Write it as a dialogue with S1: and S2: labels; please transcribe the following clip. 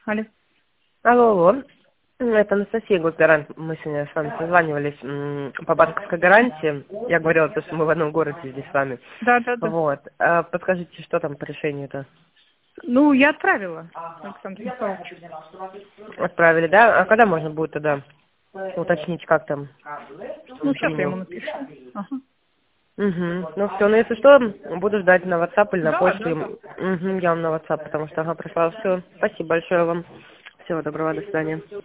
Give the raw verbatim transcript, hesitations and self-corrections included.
S1: Алло.
S2: Алло, алло. Это Анастасия, госгарант. Мы сегодня с вами созванивались м, по банковской гарантии. Я говорила, то, что мы в одном городе здесь с вами.
S1: Да, да, да.
S2: Вот. А подскажите, что там по решению-то?
S1: Ну, я отправила, Александр Михайлович.
S2: Отправили, да? А когда можно будет тогда уточнить, как там
S1: Ну, сейчас я ему
S2: принял?
S1: напишу. Ага.
S2: Угу. Ну все, ну если что, буду ждать на WhatsApp или на
S1: Да,
S2: почту.
S1: да, да.
S2: Угу, я вам на WhatsApp, потому что ага, пришла. Все, спасибо большое вам. Всего доброго, до свидания.